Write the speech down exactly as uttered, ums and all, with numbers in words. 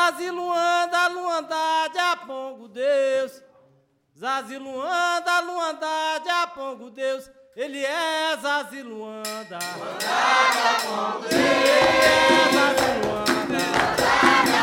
Zazi Luanda, Luanda de Apongo Deus. Zazi Luanda, Luanda de Apongo Deus. Ele é Zazi Luanda. Luanda de Apongo Deus. Ele é Zazi Luanda.